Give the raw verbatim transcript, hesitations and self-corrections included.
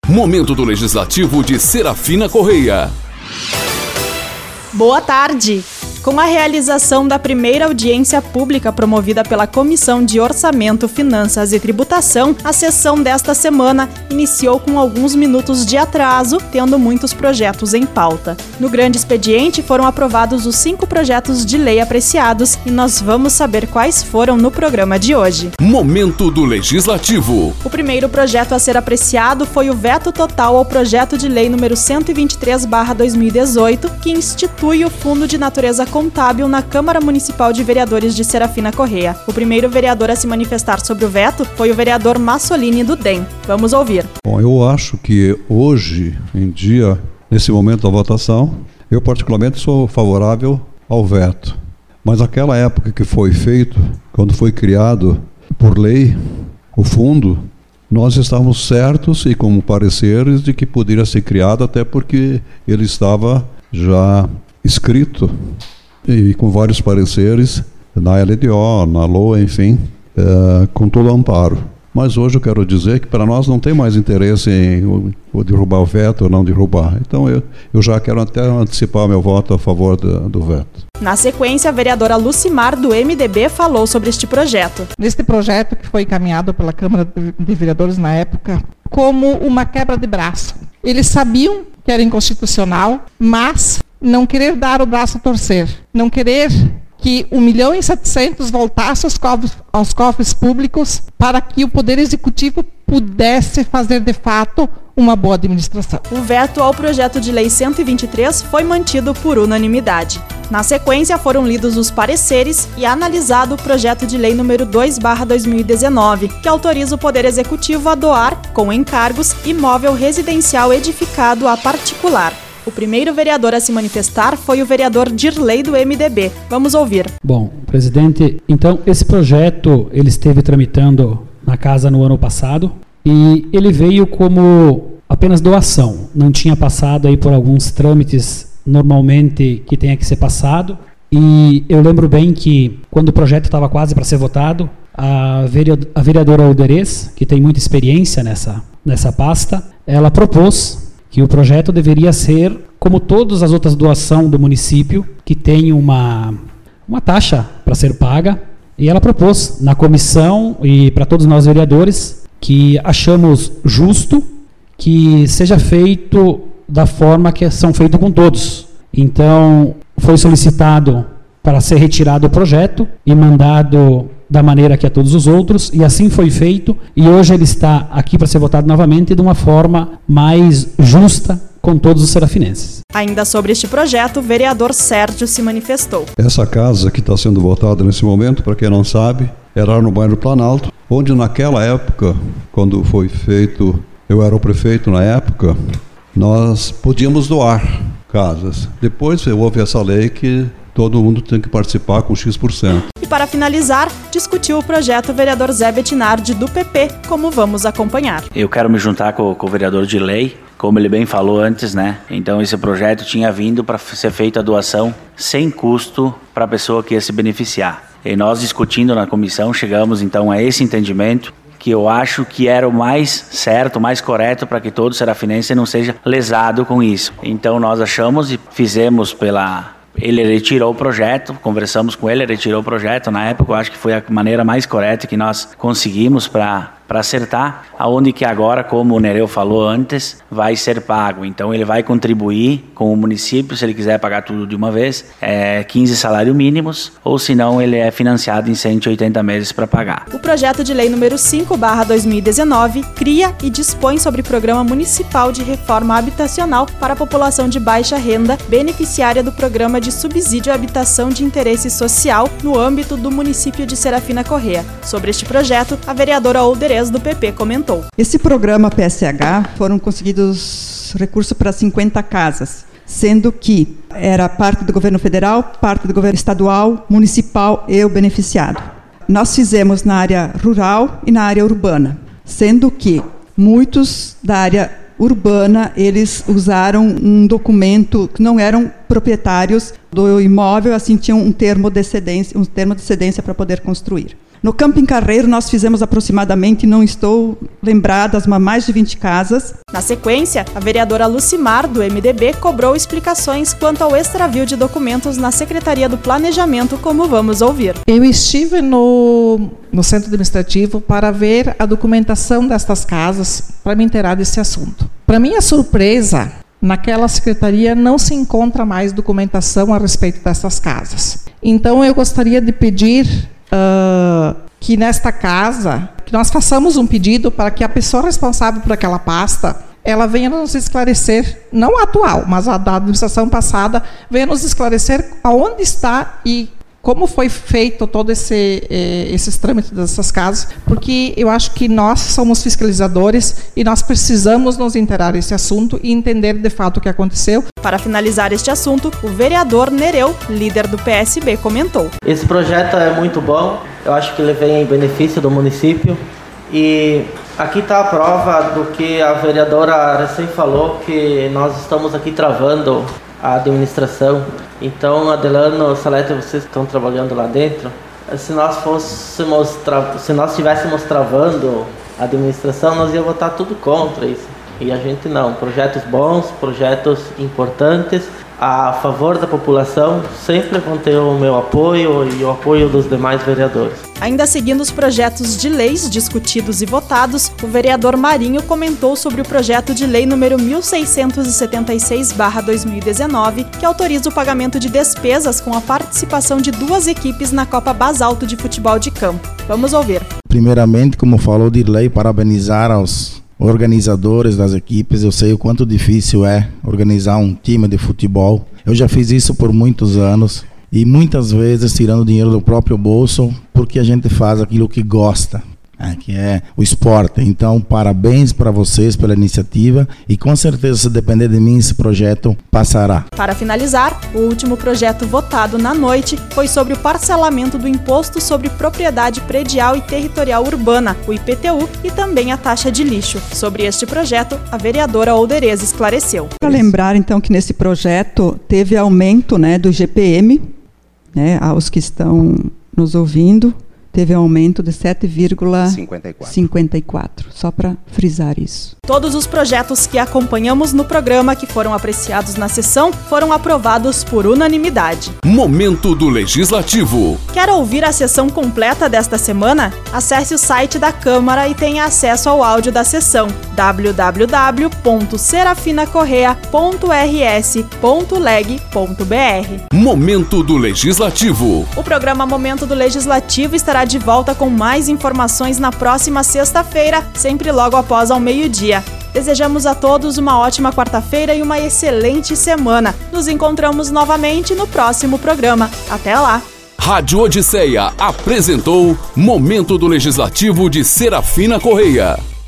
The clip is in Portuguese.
Momento do Legislativo de Serafina Correia. Boa tarde! Com a realização da primeira audiência pública promovida pela Comissão de Orçamento, Finanças e Tributação, a sessão desta semana iniciou com alguns minutos de atraso, tendo muitos projetos em pauta. No grande expediente foram aprovados os cinco projetos de lei apreciados e nós vamos saber quais foram no programa de hoje. Momento do Legislativo. O primeiro projeto a ser apreciado foi o veto total ao projeto de lei número cento e vinte e três barra dois mil e dezoito, que institui o Fundo de Natureza Contábil na Câmara Municipal de Vereadores de Serafina Correia. O primeiro vereador a se manifestar sobre o veto foi o vereador Massolini do D E M. Vamos ouvir. Bom, eu acho que hoje em dia, nesse momento da votação, eu particularmente sou favorável ao veto. Mas naquela época que foi feito, quando foi criado por lei o fundo, nós estávamos certos e com pareceres de que poderia ser criado, até porque ele estava já escrito e com vários pareceres na L D O, na L O A, enfim, é, com todo o amparo. Mas hoje eu quero dizer que para nós não tem mais interesse em o, o derrubar o veto ou não derrubar. Então eu, eu já quero até antecipar meu voto a favor do, do veto. Na sequência, a vereadora Lucimar, do M D B, falou sobre este projeto. Neste projeto que foi encaminhado pela Câmara de Vereadores na época, como uma quebra de braço. Eles sabiam que era inconstitucional, mas não querer dar o braço a torcer, não querer que um milhão e setecentos voltasse aos cofres, aos cofres públicos para que o Poder Executivo pudesse fazer de fato uma boa administração. O veto ao projeto de lei cento e vinte e três foi mantido por unanimidade. Na sequência, foram lidos os pareceres e analisado o projeto de lei número dois barra dois mil e dezenove, que autoriza o Poder Executivo a doar, com encargos, imóvel residencial edificado a particular. O primeiro vereador a se manifestar foi o vereador Dirley, do M D B. Vamos ouvir. Bom, presidente, então esse projeto ele esteve tramitando na casa no ano passado e ele veio como apenas doação. Não tinha passado aí por alguns trâmites normalmente que tenha que ser passado. E eu lembro bem que quando o projeto estava quase para ser votado, a vereadora Alderez, que tem muita experiência nessa, nessa pasta, ela propôs que o projeto deveria ser, como todas as outras doações do município, que tem uma, uma taxa para ser paga, e ela propôs na comissão e para todos nós vereadores que achamos justo que seja feito da forma que são feitos com todos. Então, foi solicitado para ser retirado o projeto e mandado da maneira que a todos os outros, e assim foi feito, e hoje ele está aqui para ser votado novamente de uma forma mais justa com todos os serafinenses. Ainda sobre este projeto, o vereador Sérgio se manifestou. Essa casa que está sendo votada nesse momento, para quem não sabe, era no bairro Planalto, onde naquela época, quando foi feito, eu era o prefeito na época, nós podíamos doar casas. Depois houve essa lei que todo mundo tem que participar com X por cento. E para finalizar, discutiu o projeto o vereador Zé Bettinardi, do P P, como vamos acompanhar. Eu quero me juntar com, com o vereador Dirley, como ele bem falou antes, né? Então esse projeto tinha vindo para ser feita a doação sem custo para a pessoa que ia se beneficiar. E nós discutindo na comissão, chegamos então a esse entendimento, que eu acho que era o mais certo, o mais correto para que todo serafinense não seja lesado com isso. Então nós achamos e fizemos pela... Ele retirou o projeto, conversamos com ele, ele retirou o projeto. Na época eu acho que foi a maneira mais correta que nós conseguimos para para acertar, aonde que agora, como o Nereu falou antes, vai ser pago. Então ele vai contribuir com o município, se ele quiser pagar tudo de uma vez, é quinze salários mínimos, ou se não ele é financiado em cento e oitenta meses para pagar. O projeto de lei número cinco barra dois mil e dezenove cria e dispõe sobre Programa Municipal de Reforma Habitacional para a população de baixa renda, beneficiária do Programa de Subsídio à Habitação de Interesse Social no âmbito do município de Serafina Correia. Sobre este projeto, a vereadora Alderez, do P P, comentou. Esse programa P S H foram conseguidos recursos para cinquenta casas, sendo que era parte do governo federal, parte do governo estadual, municipal e o beneficiado. Nós fizemos na área rural e na área urbana, sendo que muitos da área urbana, eles usaram um documento que não eram proprietários do imóvel, assim tinham um termo de cedência, um termo de cedência para poder construir. No Camping Carreiro, nós fizemos aproximadamente, não estou lembrada, mas mais de vinte casas. Na sequência, a vereadora Lucimar, do M D B, cobrou explicações quanto ao extravio de documentos na Secretaria do Planejamento, como vamos ouvir. Eu estive no, no centro administrativo para ver a documentação destas casas, para me inteirar desse assunto. Para minha surpresa, naquela secretaria não se encontra mais documentação a respeito dessas casas. Então, eu gostaria de pedir Uh, que nesta casa, que nós façamos um pedido para que a pessoa responsável por aquela pasta, ela venha nos esclarecer, não a atual, mas a da administração passada, venha nos esclarecer aonde está e como foi feito todo esse, eh, esses trâmites dessas casas, porque eu acho que nós somos fiscalizadores e nós precisamos nos inteirar desse assunto e entender de fato o que aconteceu. Para finalizar este assunto, o vereador Nereu, líder do P S B, comentou. Esse projeto é muito bom, eu acho que ele vem em benefício do município e aqui está a prova do que a vereadora recém falou, que nós estamos aqui travando a administração. Então, Adelano, Salete, vocês estão trabalhando lá dentro. Se nós fôssemos, tra... se nós estivéssemos travando a administração, nós ia votar tudo contra isso. E a gente não. Projetos bons, projetos importantes, a favor da população, sempre vão ter o meu apoio e o apoio dos demais vereadores. Ainda seguindo os projetos de leis discutidos e votados, o vereador Marinho comentou sobre o projeto de lei número mil seiscentos e setenta e seis barra dois mil e dezenove, que autoriza o pagamento de despesas com a participação de duas equipes na Copa Basalto de Futebol de Campo. Vamos ouvir. Primeiramente, como falou Dirley, parabenizar aos organizadores das equipes. Eu sei o quanto difícil é organizar um time de futebol. Eu já fiz isso por muitos anos e muitas vezes tirando dinheiro do próprio bolso, porque a gente faz aquilo que gosta, né, que é o esporte. Então, parabéns para vocês pela iniciativa e com certeza, se depender de mim, esse projeto passará. Para finalizar, o último projeto votado na noite foi sobre o parcelamento do Imposto sobre Propriedade Predial e Territorial Urbana, o I P T U, e também a taxa de lixo. Sobre este projeto, a vereadora Oldereza esclareceu. Para lembrar, então, que nesse projeto teve aumento, né, do I G P M, né, aos que estão nos ouvindo, teve um aumento de sete vírgula cinquenta e quatro, só para frisar isso. Todos os projetos que acompanhamos no programa, que foram apreciados na sessão, foram aprovados por unanimidade. Momento do Legislativo. Quer ouvir a sessão completa desta semana? Acesse o site da Câmara e tenha acesso ao áudio da sessão w w w ponto serafina correa ponto r s ponto leg ponto b r. Momento do Legislativo. O programa Momento do Legislativo estará de volta com mais informações na próxima sexta-feira, sempre logo após ao meio-dia. Desejamos a todos uma ótima quarta-feira e uma excelente semana. Nos encontramos novamente no próximo programa. Até lá! Rádio Odisseia apresentou Momento do Legislativo de Serafina Correia.